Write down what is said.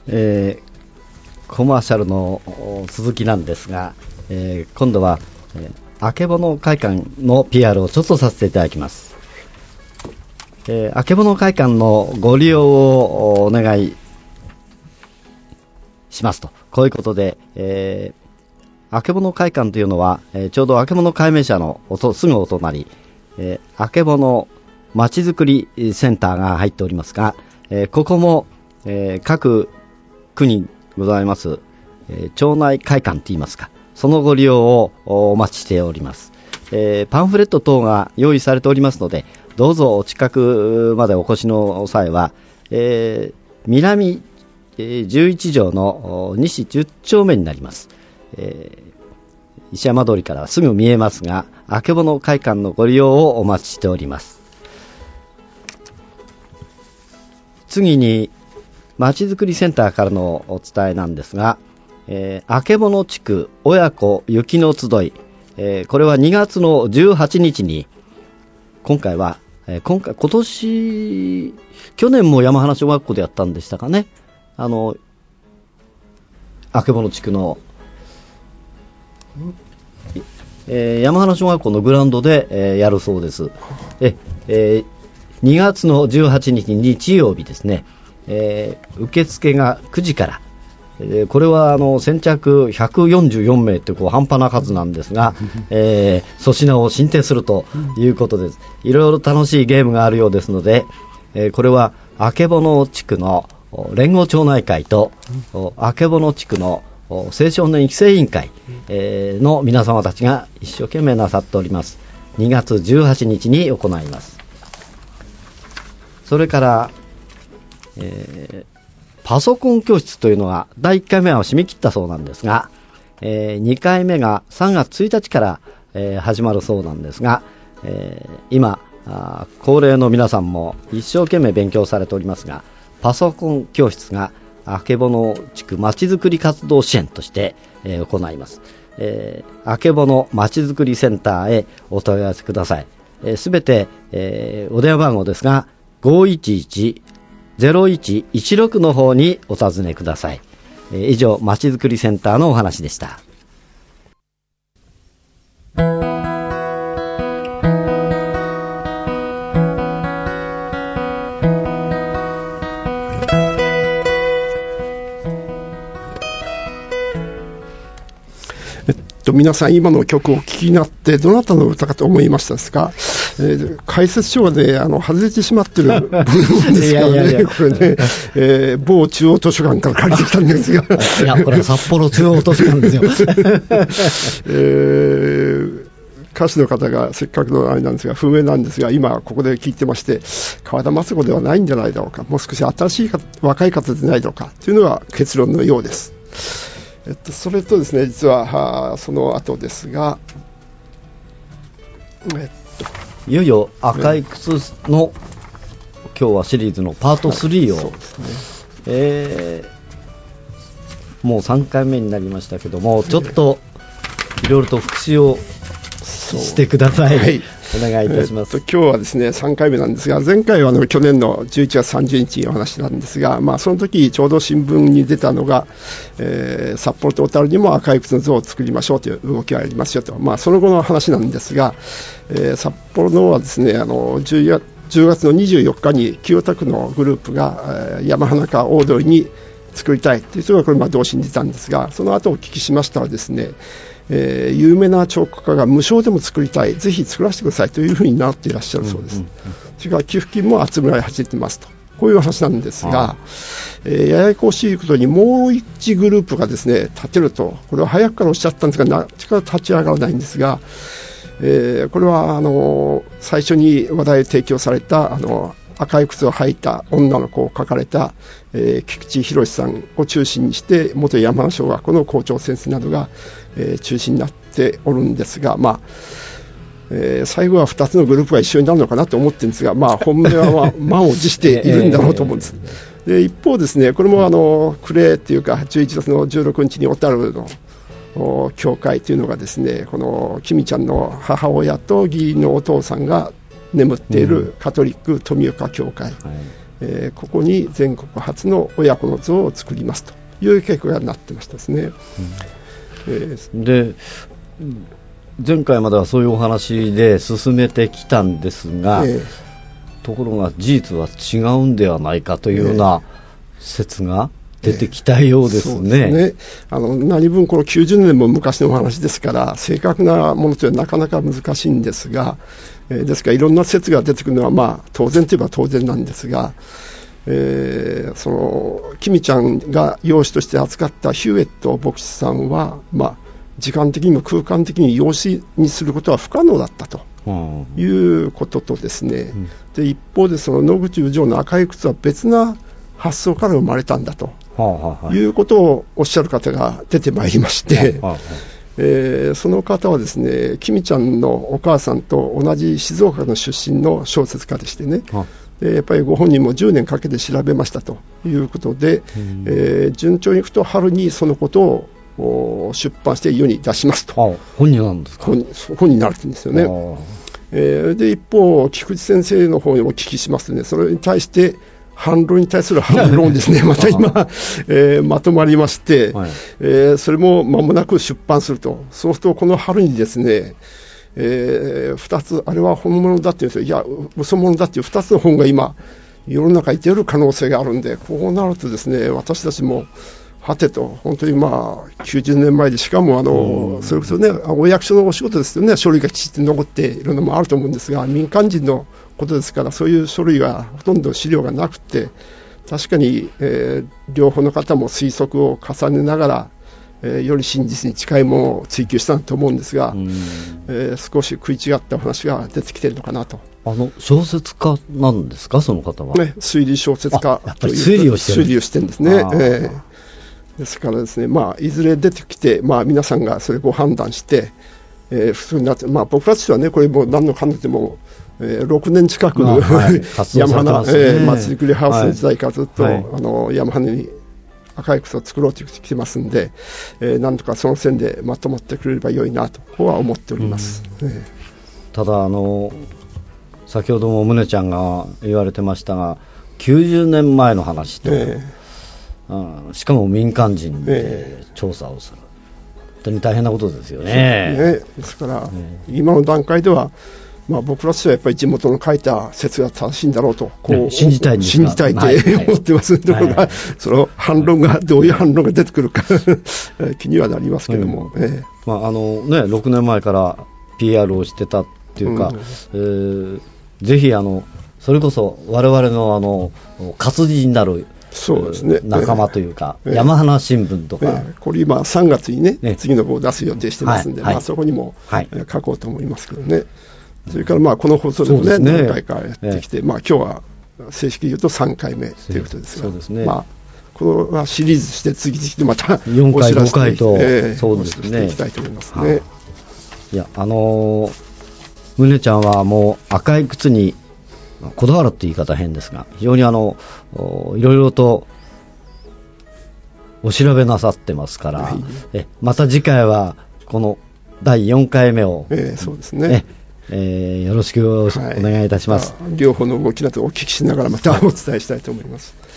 コマーシャルの続きなんですが、今度は、あけぼの会館の PR をちょっとさせていただきます。あけぼの会館のご利用をお願いしますと、こういうことで、あけぼの会館というのは、ちょうどあけぼの改名社のすぐお隣、あけぼのまちづくりセンターが入っておりますが、ここも、各区にございます、町内会館といいますか、そのご利用をお待ちしております。パンフレット等が用意されておりますので、どうぞお近くまでお越しの際は、南11条の西10丁目になります。石山通りからすぐ見えますが、あけぼの会館のご利用をお待ちしております。次にまちづくりセンターからのお伝えなんですが、あけぼの地区親子雪の集い、これは2月の18日に今年去年も山花小学校でやったんでしたかね。あけぼの地区の山花小学校のグラウンドで、やるそうです。2月の18日日曜日ですね、受付が9時から、これは先着144名という半端な数なんですが、粗品を進呈するということです。いろいろ楽しいゲームがあるようですので、これはあけぼの地区の連合町内会とあけぼの地区の青少年育成委員会の皆様たちが一生懸命なさっております。2月18日に行います。それから、パソコン教室というのが第1回目は締め切ったそうなんですが、2回目が3月1日から、始まるそうなんですが、今高齢の皆さんも一生懸命勉強されておりますが、パソコン教室があけぼの地区まちづくり活動支援として、行います。あけぼのまちづくりセンターへお問い合わせください。すべて、お電話番号ですが 511-0116 の方にお尋ねください。以上、まちづくりセンターのお話でした。 皆さん今の曲を聴きになってどなたの歌かと思いましたですか？解説書がね外れてしまってる部分ですからねこれね、某中央図書館から借りてきたんですがいやこれは札幌中央図書館ですよ歌手の方がせっかくのあれなんですが不明なんですが、今ここで聞いてまして、川田松子ではないんじゃないだろうか、もう少し新しい若い方でないだろうかというのが結論のようです。それとですね、実はその後ですが、 いよいよ赤い靴の今日はシリーズのパート3を、はい、そうですね、もう3回目になりましたけども、ちょっといろいろと復習をしてください。はい、お願いいたします。 今日はですね3回目なんですが、前回は去年の11月30日の話なんですが、その時ちょうど新聞に出たのが、札幌と小樽にも赤い靴の像を作りましょうという動きがありますよと、その後の話なんですが、札幌のはですね10月の24日に清田区のグループが、山花か大通りに作りたいという人がこれ同時に出たんですが、その後お聞きしましたらですね、有名な彫刻家が無償でも作りたい、ぜひ作らせてくださいというふうになっていらっしゃるそうです。それから寄付金も集められ始めてますと、こういう話なんですが、ややこしいことにもう一グループがですね立てると、これは早くからおっしゃったんですが、なかなか立ち上がらないんですが、これは最初に話題を提供された赤い靴を履いた女の子を描かれた、菊池博さんを中心にして元山名小学校の校長先生などが、中心になっておるんですが、最後は2つのグループが一緒になるのかなと思ってるんですが、本命は満を持しているんだろうと思うんです。で一方ですね、これも暮れというか11月の16日に小樽の教会というのがですね、このきみちゃんの母親と義理のお父さんが眠っているカトリック富岡教会、 ここに全国初の親子の像を作りますという計画になってましたですね。 で前回まではそういうお話で進めてきたんですが、ところが事実は違うんではないかというような説が出てきたようですね。 そうですね。何分この90年も昔のお話ですから正確なものというのはなかなか難しいんですが、ですからいろんな説が出てくるのはまあ当然といえば当然なんですが、そのキミちゃんが養子として扱ったヒューエット牧師さんは、まあ、時間的にも空間的に養子にすることは不可能だったということとですね、で一方でその野口宇城の赤い靴は別な発想から生まれたんだということをおっしゃる方が出てまいりまして、その方はですね、キミちゃんのお母さんと同じ静岡の出身の小説家でしてね、でやっぱりご本人も10年かけて調べましたということで、順調にいくと春にそのことを出版して世に出しますと。 本になるんですか。 本になるんですよね。で一方菊池先生の方にお聞きしますとね、それに対して反論に対する反論ですねまた今、まとまりまして、それも間もなく出版すると。そうするとこの春にですね、2つあれは本物だっていうんですよ、いや嘘物だっていう2つの本が今世の中に出る可能性があるんで、こうなるとですね、私たちもはてと本当にまあ90年前で、しかもそれこそねお役所のお仕事ですよね、書類がきちっと残っているのもあると思うんですが、民間人のことですからそういう書類がほとんど資料がなくて、確かに、両方の方も推測を重ねながら、より真実に近いものを追求したと思うんですが、少し食い違ったお話が出てきているのかなと。 小説家なんですか、その方は。 ね、推理小説家やっぱり推理をしてるんですね。ですからですね、まあ、いずれ出てきて、まあ、皆さんがそれをご判断して、普通になって、まあ、僕たちはね、これもう何のかんでも、6年近くの、山花、まちづくりハウスの時代からずっと、山花に赤い靴を作ろうと来てますんで、なんとかその線でまとまってくれれば良いなとこうは思っております。 ただ先ほども宗ちゃんが言われてましたが、90年前の話と、しかも民間人で調査をする、本当に大変なことですよね。 ですから、今の段階では、まあ、僕らとしてはやっぱり地元の書いた説が正しいんだろうと信じたいって思ってますところが、その反論がどういう反論が出てくるか気にはなりますけども、 6年前から PR をしてたっていうか、ぜひそれこそ我々の活字になるそうですね、 仲間というか、山花新聞とか、 これ今3月にね、次の号を出す予定してますんで、そこにも、書こうと思いますけどね。それからまあこの放送でもね、何回かやってきて、まあ今日は正式に言うと3回目ということですが、まあこのシリーズして次々とまた 4回5回と、 そうですね、いきたいと思いますね。 いや宗ちゃんはもう赤い靴にこだわるって言い方変ですが、非常にいろいろとお調べなさってますから、また次回はこの第4回目を、 そうですね、 よろしくお願いいたします。 両方の動きなどお聞きしながらまたお伝えしたいと思います。